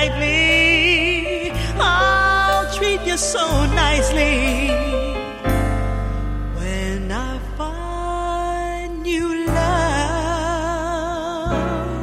politely. I'll treat you so nicely. When I find new love,